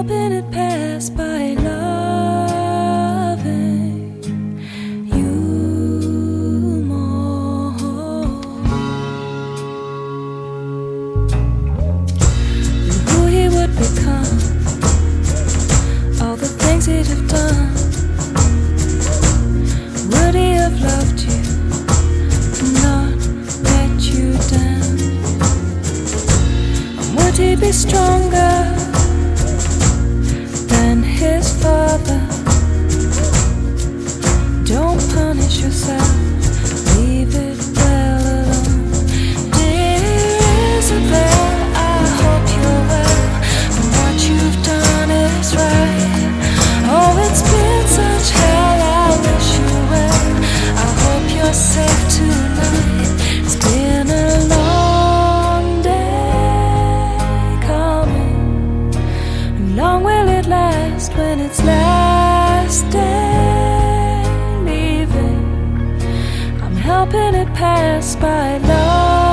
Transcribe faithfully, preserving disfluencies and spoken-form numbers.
helping it pass by loving you more. And who he would become, all the things he'd have done. Would he have loved you and not let you down? And would he be stronger than his father? Don't punish yourself, leave it well alone. Dear Isabel, I hope you're well, and what you've done is right. Oh, it's been such hell, I wish you well. I hope you're safe tonight. It's been a long day coming, and long will it last when it's last day leaving. I'm helping it pass by love.